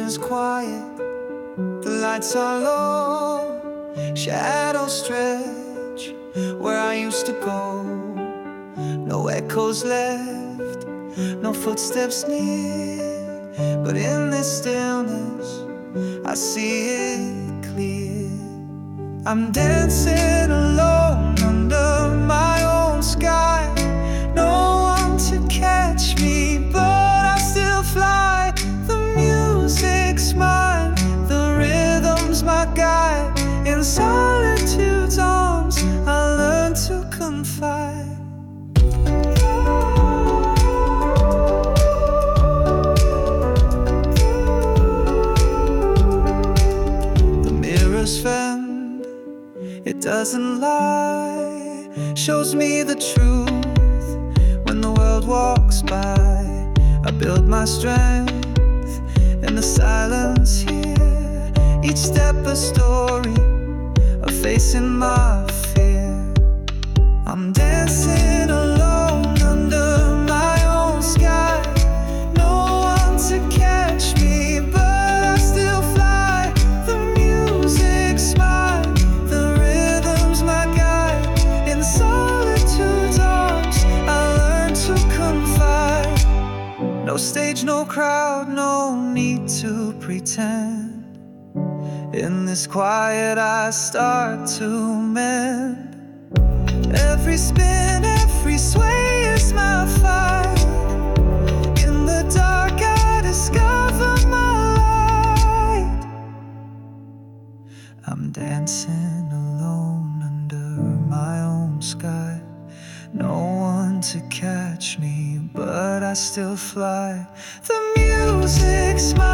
is quiet, the lights are low, shadows stretch where I used to go. No echoes left, no footsteps near, but in this stillness I see it clear. I'm dancing alone under my own sky. No one to catch me, but I still fly. The music's mine, the rhythm's my guide. In solitude's arms I learn to confide. The mirror's fan, it doesn't lie, shows me the truth. When the world walks by, I build my strength in the silence here. Each step a story of facing my fear. I'm dancing alone under my own sky. No one to catch me, but I still fly. The music's mine, the rhythm's my guide. In solitude's arms I learn to confide. No stage, no crowd, no need to pretend. In this quiet I start to mend. Every spin, every sway is my fight. In the dark I discover my light. I'm dancing alone under my own sky. No one to catch me, but I still fly. The music's my